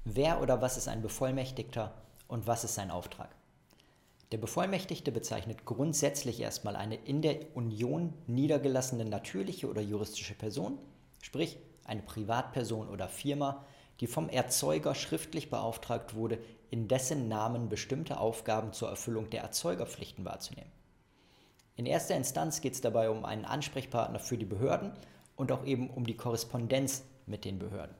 Wer oder was ist ein Bevollmächtigter und was ist sein Auftrag? Der Bevollmächtigte bezeichnet grundsätzlich erstmal eine in der Union niedergelassene natürliche oder juristische Person, sprich eine Privatperson oder Firma, die vom Erzeuger schriftlich beauftragt wurde, in dessen Namen bestimmte Aufgaben zur Erfüllung der Erzeugerpflichten wahrzunehmen. In erster Instanz geht es dabei um einen Ansprechpartner für die Behörden und auch eben um die Korrespondenz mit den Behörden.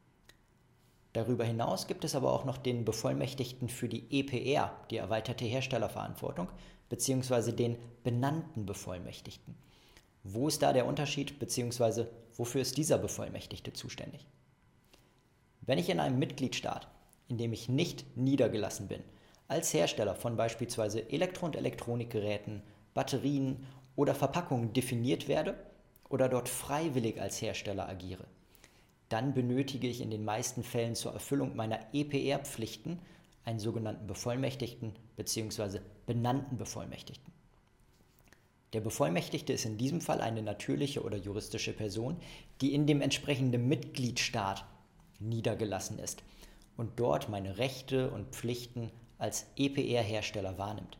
Darüber hinaus gibt es aber auch noch den Bevollmächtigten für die EPR, die erweiterte Herstellerverantwortung, beziehungsweise den benannten Bevollmächtigten. Wo ist da der Unterschied, beziehungsweise wofür ist dieser Bevollmächtigte zuständig? Wenn ich in einem Mitgliedstaat, in dem ich nicht niedergelassen bin, als Hersteller von beispielsweise Elektro- und Elektronikgeräten, Batterien oder Verpackungen definiert werde oder dort freiwillig als Hersteller agiere, dann benötige ich in den meisten Fällen zur Erfüllung meiner EPR-Pflichten einen sogenannten Bevollmächtigten bzw. benannten Bevollmächtigten. Der Bevollmächtigte ist in diesem Fall eine natürliche oder juristische Person, die in dem entsprechenden Mitgliedstaat niedergelassen ist und dort meine Rechte und Pflichten als EPR-Hersteller wahrnimmt.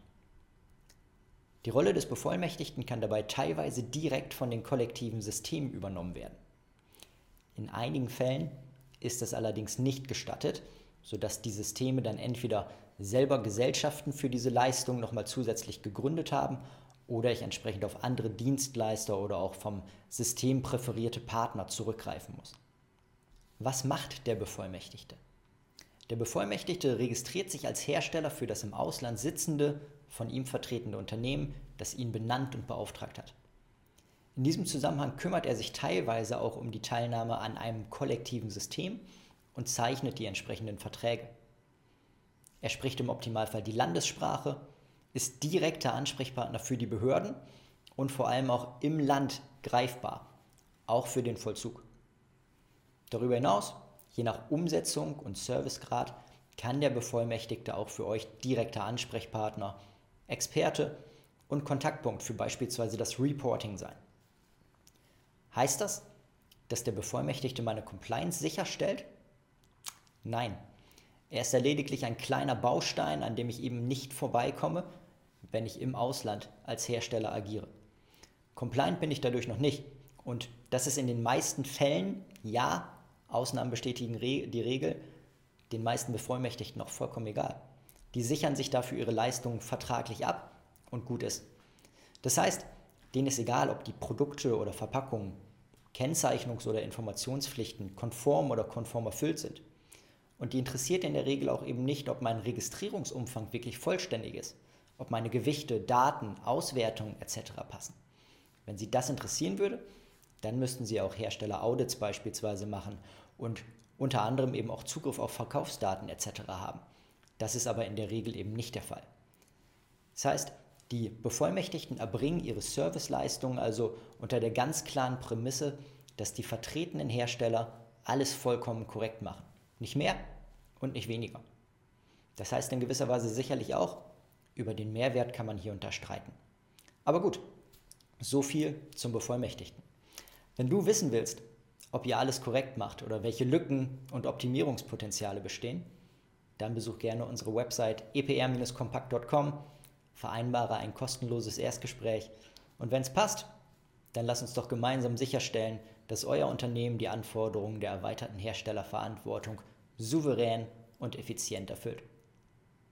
Die Rolle des Bevollmächtigten kann dabei teilweise direkt von den kollektiven Systemen übernommen werden. In einigen Fällen ist das allerdings nicht gestattet, sodass die Systeme dann entweder selber Gesellschaften für diese Leistung nochmal zusätzlich gegründet haben oder ich entsprechend auf andere Dienstleister oder auch vom System präferierte Partner zurückgreifen muss. Was macht der Bevollmächtigte? Der Bevollmächtigte registriert sich als Hersteller für das im Ausland sitzende, von ihm vertretene Unternehmen, das ihn benannt und beauftragt hat. In diesem Zusammenhang kümmert er sich teilweise auch um die Teilnahme an einem kollektiven System und zeichnet die entsprechenden Verträge. Er spricht im Optimalfall die Landessprache, ist direkter Ansprechpartner für die Behörden und vor allem auch im Land greifbar, auch für den Vollzug. Darüber hinaus, je nach Umsetzung und Servicegrad, kann der Bevollmächtigte auch für euch direkter Ansprechpartner, Experte und Kontaktpunkt für beispielsweise das Reporting sein. Heißt das, dass der Bevollmächtigte meine Compliance sicherstellt? Nein, er ist ja lediglich ein kleiner Baustein, an dem ich eben nicht vorbeikomme, wenn ich im Ausland als Hersteller agiere. Compliant bin ich dadurch noch nicht und das ist in den meisten Fällen, ja, Ausnahmen bestätigen die Regel, den meisten Bevollmächtigten auch vollkommen egal. Die sichern sich dafür ihre Leistungen vertraglich ab und gut ist. Das heißt, denen ist egal, ob die Produkte oder Verpackungen, Kennzeichnungs- oder Informationspflichten konform oder konform erfüllt sind. Und die interessiert in der Regel auch eben nicht, ob mein Registrierungsumfang wirklich vollständig ist, ob meine Gewichte, Daten, Auswertungen etc. passen. Wenn Sie das interessieren würde, dann müssten Sie auch Hersteller-Audits beispielsweise machen und unter anderem eben auch Zugriff auf Verkaufsdaten etc. haben. Das ist aber in der Regel eben nicht der Fall. Das heißt, die Bevollmächtigten erbringen ihre Serviceleistungen also unter der ganz klaren Prämisse, dass die vertretenen Hersteller alles vollkommen korrekt machen. Nicht mehr und nicht weniger. Das heißt in gewisser Weise sicherlich auch, über den Mehrwert kann man hier unterstreiten. Aber gut, so viel zum Bevollmächtigten. Wenn du wissen willst, ob ihr alles korrekt macht oder welche Lücken und Optimierungspotenziale bestehen, dann besuch gerne unsere Website epr-compact.com, vereinbare ein kostenloses Erstgespräch und wenn es passt, dann lass uns doch gemeinsam sicherstellen, dass euer Unternehmen die Anforderungen der erweiterten Herstellerverantwortung souverän und effizient erfüllt.